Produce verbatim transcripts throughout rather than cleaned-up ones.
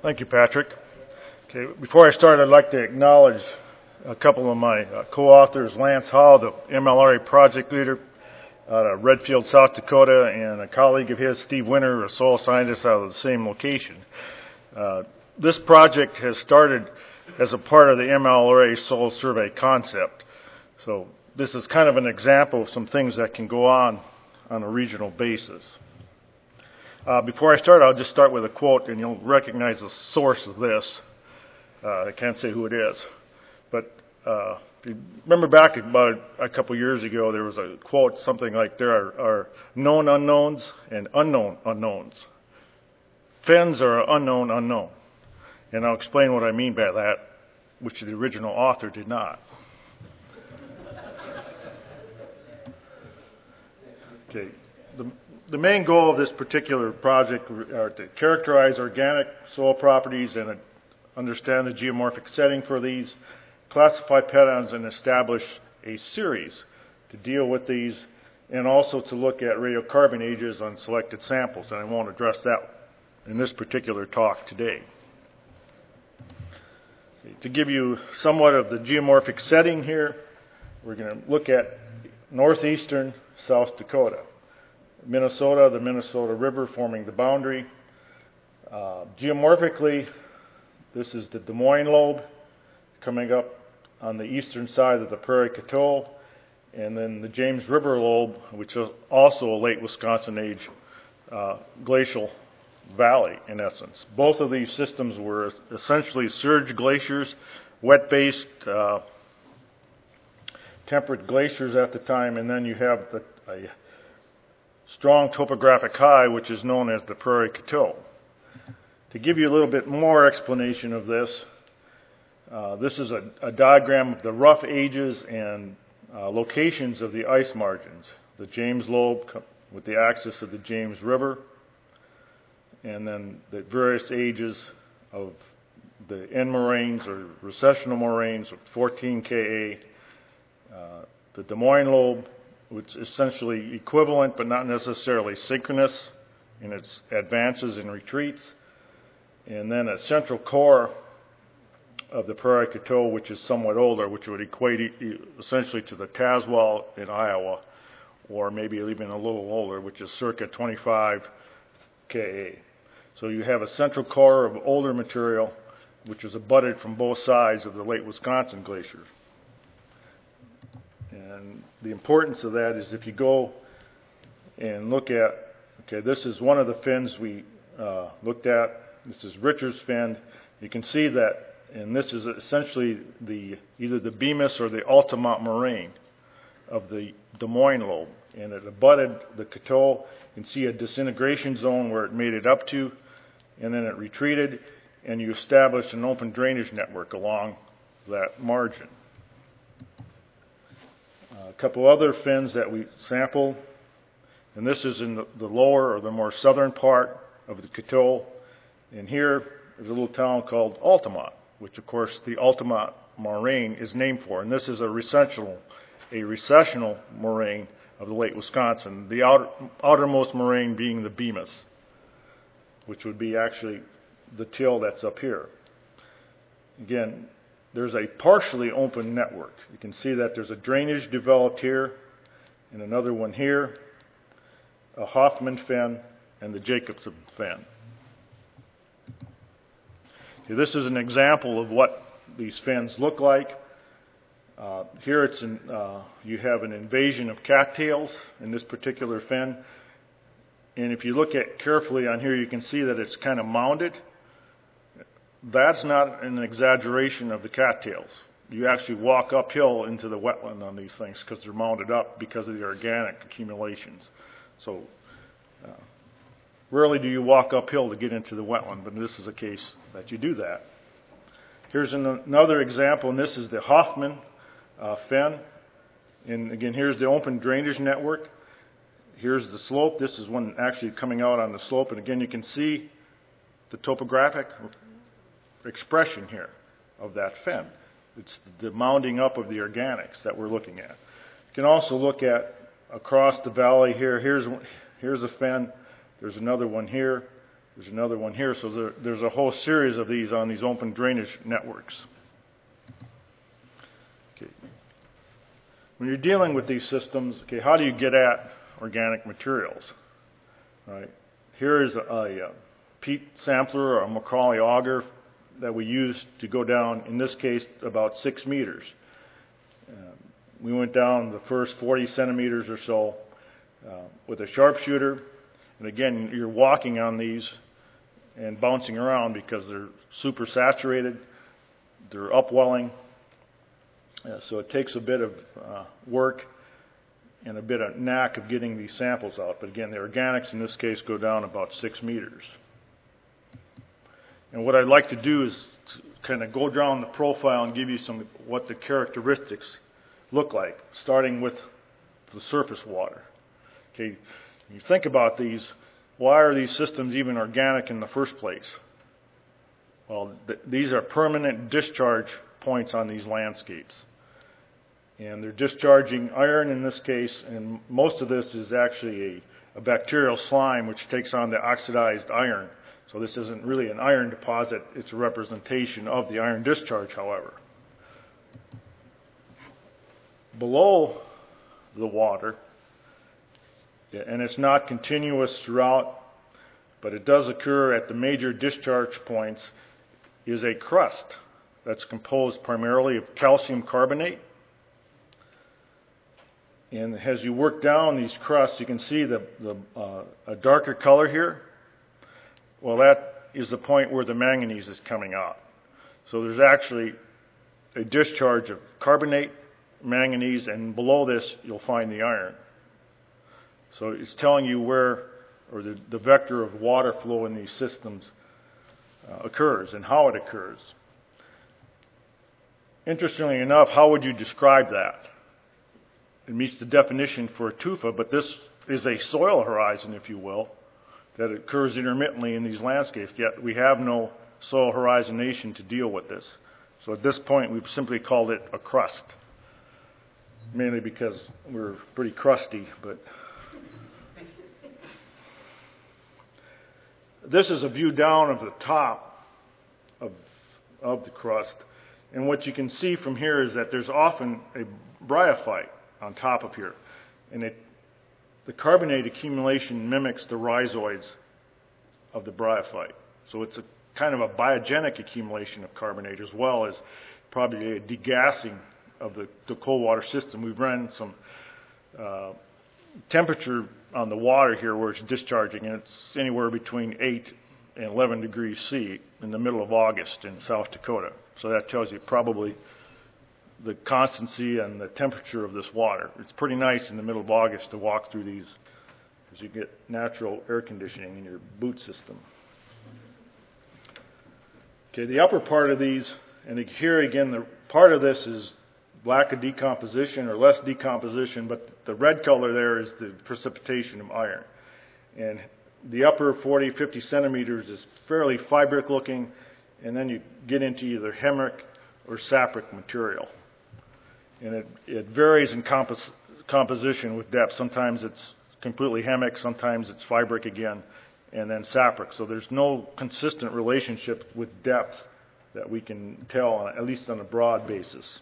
Thank you, Patrick. Okay, before I start, I'd like to acknowledge a couple of my uh, co-authors, Lance Hall, the M L R A project leader out of Redfield, South Dakota, and a colleague of his, Steve Winter, a soil scientist out of the same location. Uh, this project has started as a part of the M L R A soil survey concept. So this is kind of an example of some things that can go on on a regional basis. Uh, before I start, I'll just start with a quote, and you'll recognize the source of this. Uh, I can't say who it is. But uh, if you remember back about a couple years ago, there was a quote, something like, there are, are known unknowns and unknown unknowns. Fens are unknown unknown. And I'll explain what I mean by that, which the original author did not. Okay. The, the main goal of this particular project are to characterize organic soil properties and understand the geomorphic setting for these, classify patterns, and establish a series to deal with these, and also to look at radiocarbon ages on selected samples. And I won't address that in this particular talk today. Okay, to give you somewhat of the geomorphic setting here, we're going to look at northeastern South Dakota. Minnesota, the Minnesota River forming the boundary. Uh, geomorphically, this is the Des Moines lobe coming up on the eastern side of the Prairie Coteau, and then the James River lobe, which is also a late Wisconsin age uh, glacial valley in essence. Both of these systems were essentially surge glaciers, wet-based uh, temperate glaciers at the time, and then you have the, a strong topographic high, which is known as the Prairie Coteau. To give you a little bit more explanation of this, uh, this is a, a diagram of the rough ages and uh, locations of the ice margins. The James lobe with the axis of the James River, and then the various ages of the end moraines or recessional moraines with fourteen K A, uh, the Des Moines lobe, which is essentially equivalent but not necessarily synchronous in its advances and retreats, and then a central core of the Prairie Coteau, which is somewhat older, which would equate essentially to the Tazewell in Iowa, or maybe even a little older, which is circa twenty-five K A. So you have a central core of older material, which is abutted from both sides of the late Wisconsin glacier. And the importance of that is if you go and look at, okay, this is one of the fins we uh, looked at. This is Richards Fen. You can see that, and this is essentially the either the Bemis or the Altamont moraine of the Des Moines lobe. And it abutted the Coteau. You can see a disintegration zone where it made it up to, and then it retreated, and you established an open drainage network along that margin. A couple other fins that we sampled, and this is in the, the lower or the more southern part of the Coteau. And here is a little town called Altamont, which of course the Altamont moraine is named for. And this is a recessional, a recessional moraine of the late Wisconsin, the outer, outermost moraine being the Bemis, which would be actually the till that's up here. Again, there's a partially open network. You can see that there's a drainage developed here and another one here, a Hoffman Fen, and the Jacobson Fen. Okay, this is an example of what these fens look like. Uh, here it's in, uh, you have an invasion of cattails in this particular fen. And if you look at carefully on here, you can see that it's kind of mounded. That's not an exaggeration of the cattails. You actually walk uphill into the wetland on these things because they're mounded up because of the organic accumulations. So uh, rarely do you walk uphill to get into the wetland, but this is a case that you do that. Here's an, another example, and this is the Hoffman uh, Fen. And again, here's the open drainage network. Here's the slope. This is one actually coming out on the slope. And again, you can see the topographic expression here of that fen. It's the mounding up of the organics that we're looking at. You can also look at across the valley here. Here's, here's a fen. There's another one here. There's another one here. So there, there's a whole series of these on these open drainage networks. Okay. When you're dealing with these systems, okay, how do you get at organic materials? All right. Here is a, a, a peat sampler or a Macaulay auger that we use to go down, in this case, about six meters. Uh, we went down the first forty centimeters or so uh, with a sharpshooter. And again, you're walking on these and bouncing around because they're super saturated, they're upwelling. Uh, so it takes a bit of uh, work and a bit of knack of getting these samples out. But again, the organics in this case go down about six meters. And what I'd like to do is to kind of go down the profile and give you some what the characteristics look like, starting with the surface water. Okay, you think about these, why are these systems even organic in the first place? Well, th- these are permanent discharge points on these landscapes. And they're discharging iron in this case, and most of this is actually a, a bacterial slime which takes on the oxidized iron. So this isn't really an iron deposit, it's a representation of the iron discharge, however. Below the water, and it's not continuous throughout, but it does occur at the major discharge points, is a crust that's composed primarily of calcium carbonate. And as you work down these crusts, you can see the, the uh, a darker color here. Well, that is the point where the manganese is coming out. So there's actually a discharge of carbonate, manganese, and below this you'll find the iron. So it's telling you where, or the, the vector of water flow in these systems uh, occurs and how it occurs. Interestingly enough, how would you describe that? It meets the definition for a tufa, but this is a soil horizon, if you will, that occurs intermittently in these landscapes, yet we have no soil horizonation to deal with this. So at this point, we've simply called it a crust, mainly because we're pretty crusty. But this is a view down of the top of, of the crust, and what you can see from here is that there's often a bryophyte on top of here, and it the carbonate accumulation mimics the rhizoids of the bryophyte. So it's a kind of a biogenic accumulation of carbonate as well as probably a degassing of the, the cold water system. We've run some uh, temperature on the water here where it's discharging, and it's anywhere between eight and eleven degrees C in the middle of August in South Dakota. So that tells you probably the constancy and the temperature of this water. It's pretty nice in the middle of August to walk through these because you get natural air conditioning in your boot system. Okay, the upper part of these, and here again, the part of this is lack of decomposition or less decomposition, but the red color there is the precipitation of iron. And the upper forty, fifty centimeters is fairly fibric looking, and then you get into either hemric or sapric material. And it, it varies in compos- composition with depth. Sometimes it's completely hemic, sometimes it's fibric again, and then sapric. So there's no consistent relationship with depth that we can tell, on, at least on a broad basis.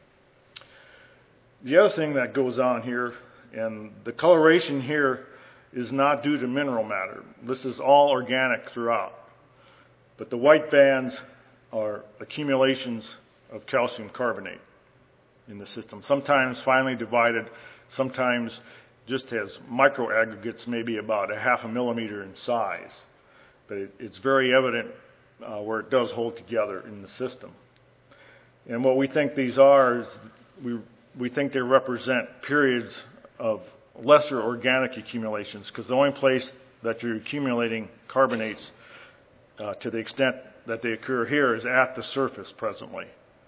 The other thing that goes on here, and the coloration here is not due to mineral matter. This is all organic throughout. But the white bands are accumulations of calcium carbonate in the system, sometimes finely divided, sometimes just as microaggregates, maybe about a half a millimeter in size. But it, it's very evident uh, where it does hold together in the system. And what we think these are is we, we think they represent periods of lesser organic accumulations, because the only place that you're accumulating carbonates uh, to the extent that they occur here is at the surface presently.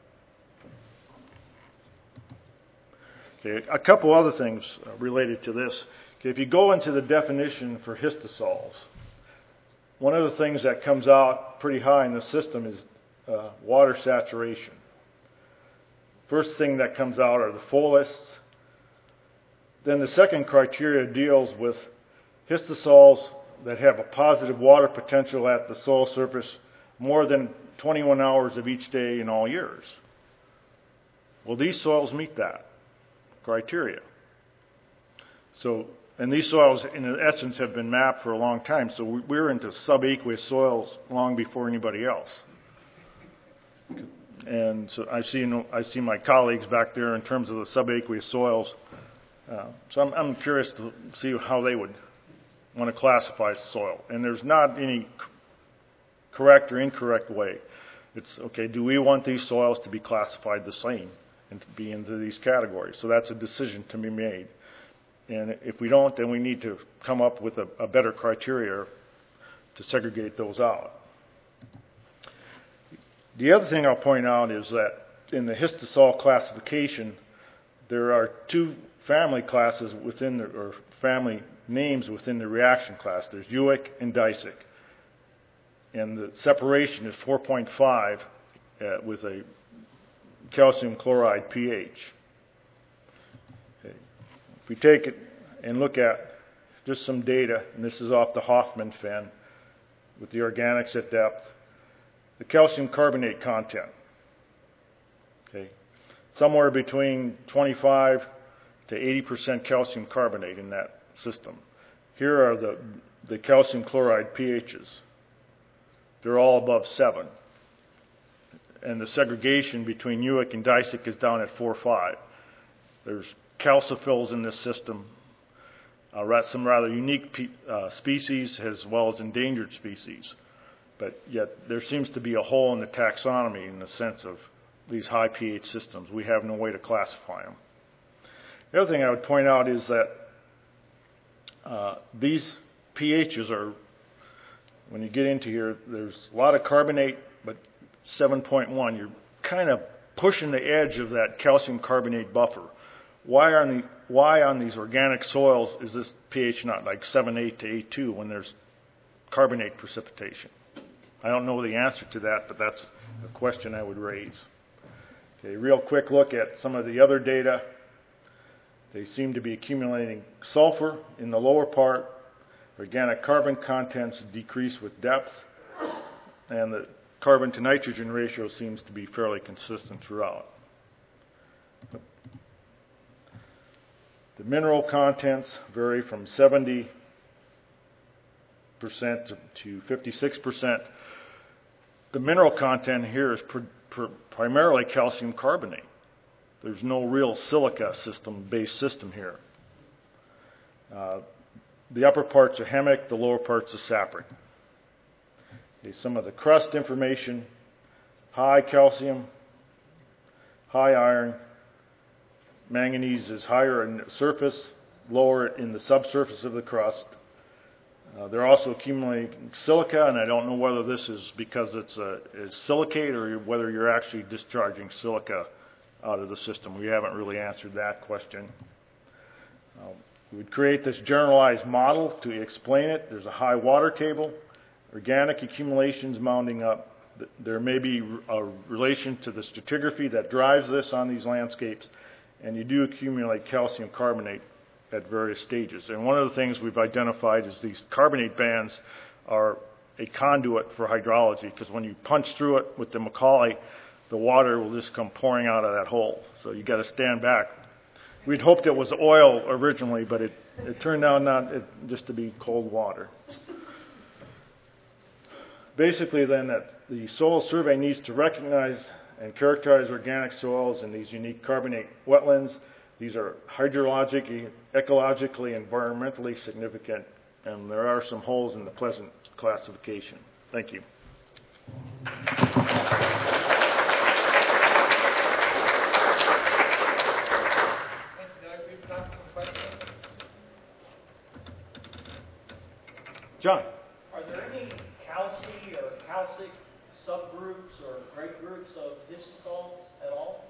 Okay, a couple other things related to this. Okay, if you go into the definition for histosols, one of the things that comes out pretty high in the system is uh, water saturation. First thing that comes out are the folists. Then the second criteria deals with histosols that have a positive water potential at the soil surface more than twenty-one hours of each day in all years. Well, these soils meet that criteria. So, and these soils, in essence, have been mapped for a long time. So we're into subaqueous soils long before anybody else. And so I see, I see my colleagues back there in terms of the subaqueous soils. Uh, so I'm, I'm curious to see how they would want to classify soil. And there's not any correct or incorrect way. It's, okay, do we want these soils to be classified the same and to be into these categories? So that's a decision to be made. And if we don't, then we need to come up with a, a better criteria to segregate those out. The other thing I'll point out is that in the histosol classification, there are two family classes within the, or family names within the reaction class. There's Uick and Disick. And the separation is four point five uh, with a calcium chloride pH. Okay. If we take it and look at just some data, and this is off the Hoffman Fen with the organics at depth, the calcium carbonate content, okay, somewhere between twenty-five to eighty percent calcium carbonate in that system. Here are the, the calcium chloride pHs. They're all above seven. And the segregation between Uick and Disick is down at four point five. There's calciphils in this system, uh, some rather unique pe- uh, species as well as endangered species. But yet there seems to be a hole in the taxonomy in the sense of these high pH systems. We have no way to classify them. The other thing I would point out is that uh, these pHs are, when you get into here, there's a lot of carbonate, but seven point one, you're kind of pushing the edge of that calcium carbonate buffer. Why on the why on these organic soils is this pH not like seven point eight to eight point two when there's carbonate precipitation? I don't know the answer to that, but that's a question I would raise. Okay, real quick look at some of the other data. They seem to be accumulating sulfur in the lower part. Organic carbon contents decrease with depth, and the carbon to nitrogen ratio seems to be fairly consistent throughout. The mineral contents vary from seventy percent to fifty-six percent. The mineral content here is pr- pr- primarily calcium carbonate. There's no real silica system, based system here. Uh, the upper parts are hemic, the lower parts are sapric. Okay, some of the crust information: high calcium, high iron. Manganese is higher in the surface, lower in the subsurface of the crust. Uh, they're also accumulating silica, and I don't know whether this is because it's a it's silicate or whether you're actually discharging silica out of the system. We haven't really answered that question. Uh, we would create this generalized model to explain it. There's a high water table, organic accumulations mounting up. There may be a relation to the stratigraphy that drives this on these landscapes, and you do accumulate calcium carbonate at various stages. And one of the things we've identified is these carbonate bands are a conduit for hydrology, because when you punch through it with the Macaulay, the water will just come pouring out of that hole. So you got to stand back. We'd hoped it was oil originally, but it, it turned out not it, just to be cold water. Basically then, that the soil survey needs to recognize and characterize organic soils in these unique carbonate wetlands. These are hydrologically, ecologically, environmentally significant, and there are some holes in the Pleasant classification. Thank you. John. Are there any calci or calcic subgroups or great groups of histosols at all?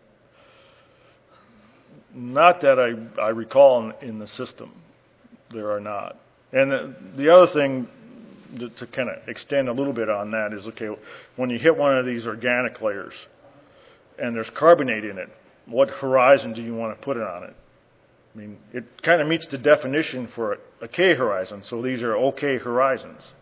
Not that I, I recall in, in the system. There are not. And the, the other thing to, to kind of extend a little bit on that is, okay, when you hit one of these organic layers and there's carbonate in it, what horizon do you want to put it on it? I mean, it kind of meets the definition for a K horizon, so these are okay horizons.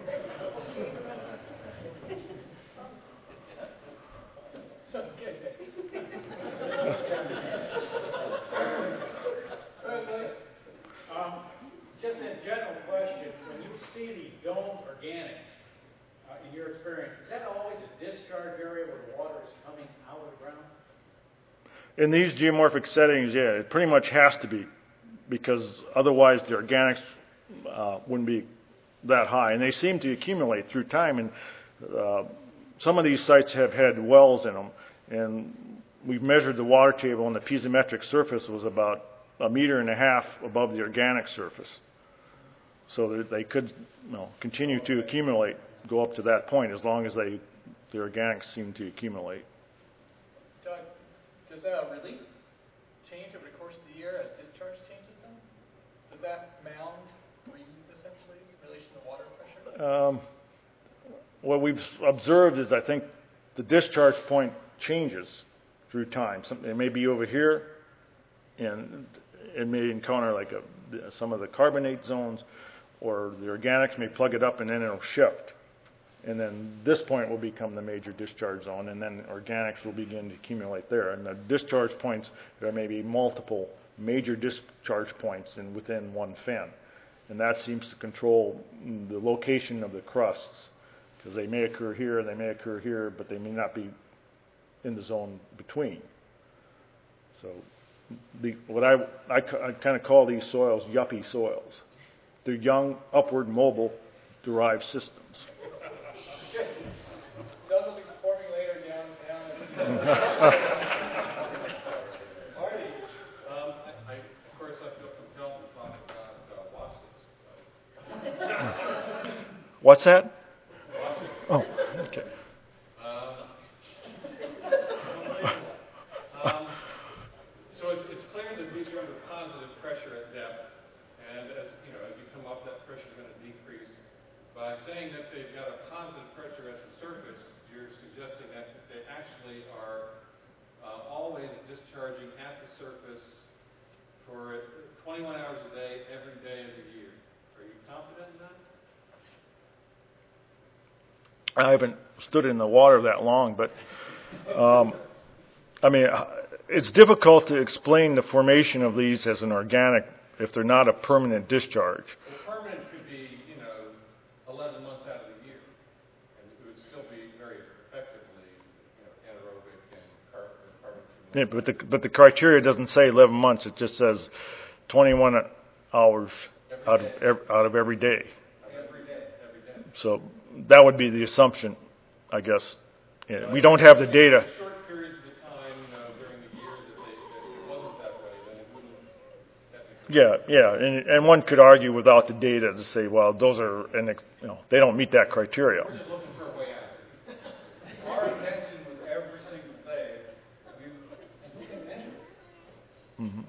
um, just a general question. When you see these domed organics, uh, in your experience, is that always a discharge area where the water is coming out of the ground? In these geomorphic settings, yeah, it pretty much has to be, because otherwise the organics uh, wouldn't be that high. And they seem to accumulate through time. And uh, some of these sites have had wells in them. And we've measured the water table, and the piezometric surface was about a meter and a half above the organic surface. So that they could, you know, continue to accumulate, go up to that point, as long as they, the organics seem to accumulate. Doug, does the relief change over the course of the year as discharge changes then? Does that mound breathe essentially in relation to water pressure? Um, what we've observed is, I think, the discharge point changes through time. Some, it may be over here, and it may encounter like a, some of the carbonate zones, or the organics may plug it up and then it'll shift. And then this point will become the major discharge zone, and then organics will begin to accumulate there. And the discharge points, there may be multiple major discharge points in within one fin. And that seems to control the location of the crusts, because they may occur here, they may occur here, but they may not be in the zone between. So the, what I, I, I kind of call these soils yuppie soils. They're young, upward mobile derived systems. Those will be performing later down. down Marty, um, I, I, of course, I feel compelled to talk about uh, Wassits. What's that? Wassits. Oh, okay. Um, um, so it's, it's clear that these are under positive pressure at depth, and as you know, as you come up, that pressure is going to decrease. By saying that they've got a positive pressure at the surface, you're suggesting that they actually are uh, always discharging at the surface for twenty-one hours a day, every day of the year. Are you confident in that? I haven't stood in the water that long, but um, I mean, it's difficult to explain the formation of these as an organic if they're not a permanent discharge. Well, permanent could be, you know, eleven months out of the year, and it would still be very effectively, you know, anaerobic and carbon. carbon Yeah, but the but the criteria doesn't say eleven months. It just says twenty-one hours out of every, out of every day. Every day, every day. So that would be the assumption, I guess. Yeah, we don't have the data. Short periods of time, you know, during the year that, they, that it wasn't that way, then it wouldn't technically. Yeah, yeah, and and one could argue without the data to say, well, those are, and you know, they don't meet that criteria. We're just looking for a way out. Our intention was every single day. We, and we can measure it. Mm-hmm.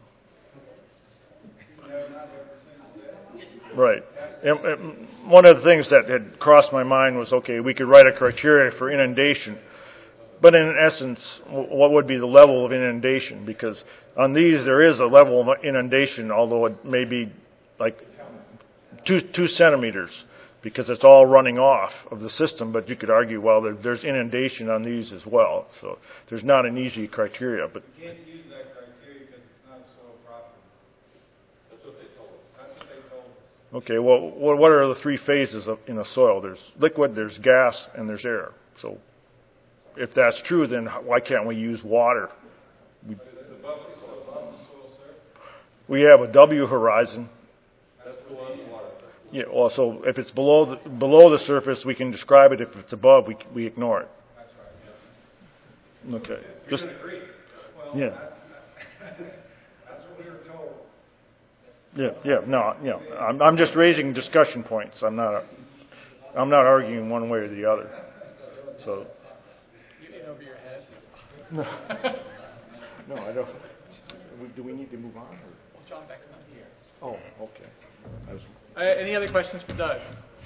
No, not every single day. Right. And, and one of the things that had crossed my mind was, okay, we could write a criteria for inundation, but in essence, what would be the level of inundation? Because on these, there is a level of inundation, although it may be like two two centimeters, because it's all running off of the system. But you could argue, well, there, there's inundation on these as well. So there's not an easy criteria. But You can't use that criteria because it's not a soil property. That's what they told us. That's what they told us. okay, well, what are the three phases of, in a soil? There's liquid, there's gas, and there's air. So if that's true, then why can't we use water? We, But is it above the soil, above the soil surface? we have a W horizon. That's below the water. Yeah, well, so if it's below the, below the surface, we can describe it. If it's above, we we ignore it. That's right. Okay. You're Just going to agree. Well, yeah, that, that's what we were told. yeah, yeah. No, yeah. I'm I'm just raising discussion points. I'm not. A, I'm not arguing one way or the other. So. You in over your head. No, no, I don't. Do we need to move on? Or? Well, John Beck's not here. Oh, okay. I was, Uh, any other questions for Doug?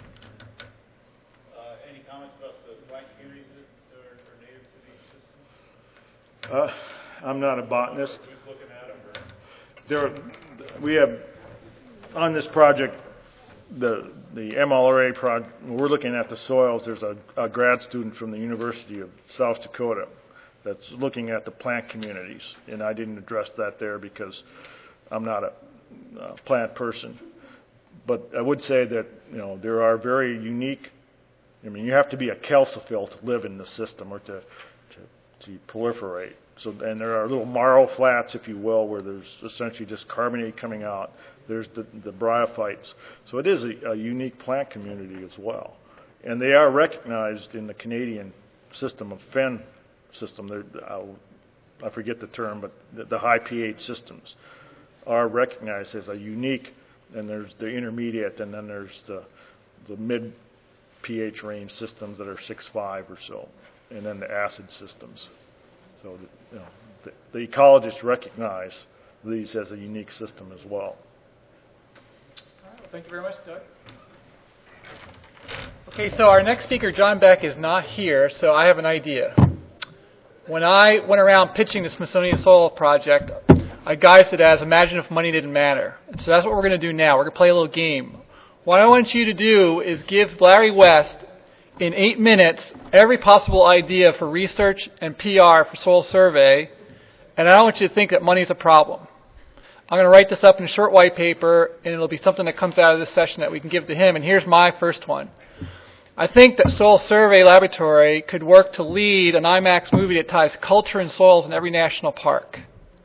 Uh, any comments about the black communities that are, are native to these systems? uh, I'm not a botanist. Who's looking at them? Or? There, we have, on this project, the the M L R A project, we're looking at the soils. There's a, a grad student from the University of South Dakota that's looking at the plant communities, and I didn't address that there because I'm not a, a plant person. But I would say that, you know, there are very unique, I mean, you have to be a calciphil to live in the system or to, to, to proliferate. So, and there are little marl flats, if you will, where there's essentially just carbonate coming out. There's the, the bryophytes. So it is a, a unique plant community as well. And they are recognized in the Canadian system of F E N system. They're, I forget the term, but the, the high pH systems are recognized as a unique, and there's the intermediate, and then there's the, the mid pH range systems that are six point five or so, and then the acid systems. So, you know, the, the ecologists recognize these as a unique system as well. All right, well, thank you very much, Doug. Okay, so our next speaker, John Beck, is not here, so I have an idea. When I went around pitching the Smithsonian Soil Project, I guised it as imagine if money didn't matter. And so that's what we're going to do now. We're going to play a little game. What I want you to do is give Larry West, in eight minutes, every possible idea for research and P R for soil survey, and I don't want you to think that money is a problem. I'm going to write this up in a short white paper, and it'll be something that comes out of this session that we can give to him. And here's my first one. I think that Soil Survey Laboratory could work to lead an IMAX movie that ties culture and soils in every national park.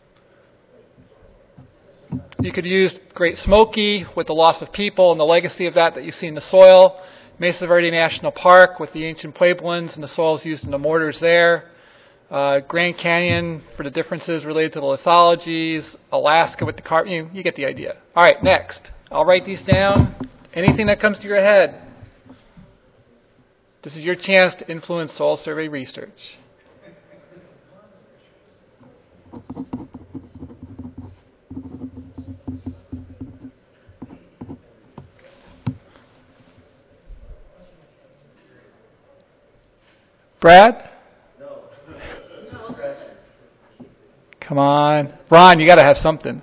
You could use Great Smoky with the loss of people and the legacy of that that you see in the soil. Mesa Verde National Park with the ancient Puebloans and the soils used in the mortars there. Uh, Grand Canyon for the differences related to the lithologies. Alaska with the carbon. You, you get the idea. All right, next. I'll write these down. Anything that comes to your head. This is your chance to influence soil survey research. Brad? No. Come on. Ron, you got to have something.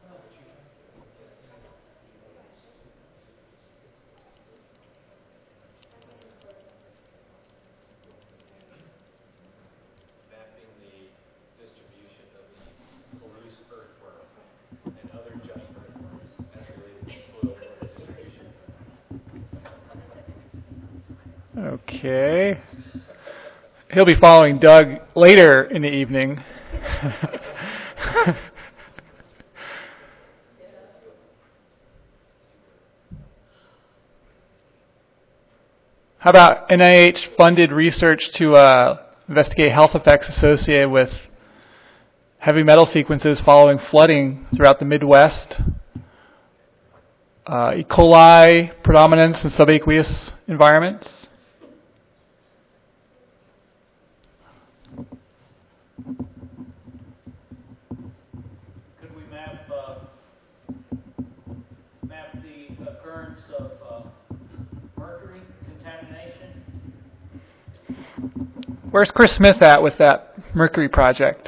Mapping the distribution of the loose earthworm and other giant earthworms as related to soil water distribution. Okay. He'll be following Doug later in the evening. How about N I H-funded research to uh, investigate health effects associated with heavy metal sequences following flooding throughout the Midwest? Uh, E. coli predominance in subaqueous environments? Could we map uh, map the occurrence of uh, mercury contamination? Where's Chris Smith at with that mercury project?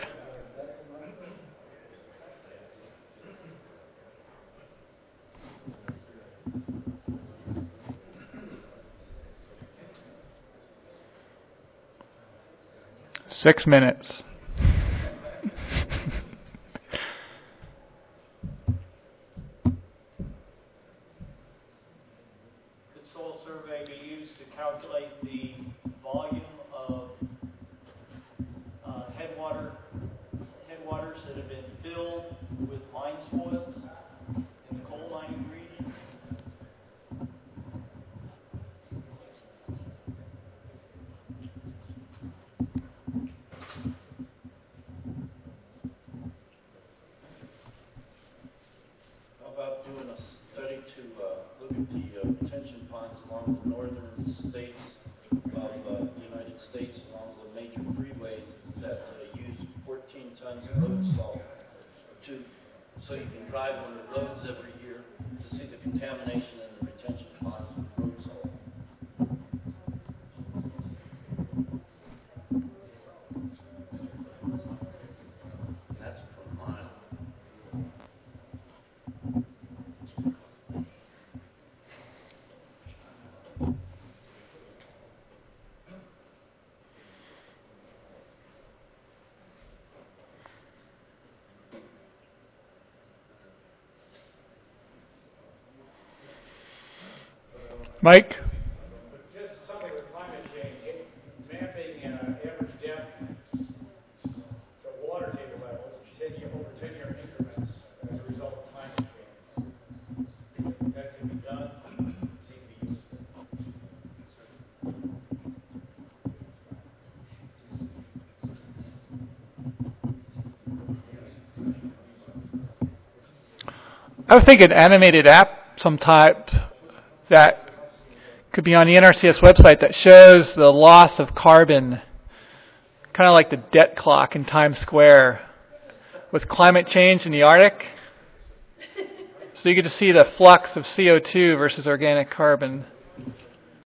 Six minutes. Could soil survey be used to calculate the volume of uh, headwater headwaters that have been filled with mine spoils in the coal mining region? How about doing a study to uh, look at the uh, retention ponds along the northern states of uh, the United States, along the major freeways that uh, use fourteen tons of road salt to, so you can drive on the roads every year to see the contamination in the retention ponds with road salt. That's per mile. Mike? Just something with climate change, it- mapping uh, average depth to water table levels, taking it over ten-year increments as a result of climate change. If that can be done, seem to be useful. I would think an animated app, some type that could be on the N R C S website that shows the loss of carbon, kind of like the debt clock in Times Square, with climate change in the Arctic. So you get to see the flux of C O two versus organic carbon.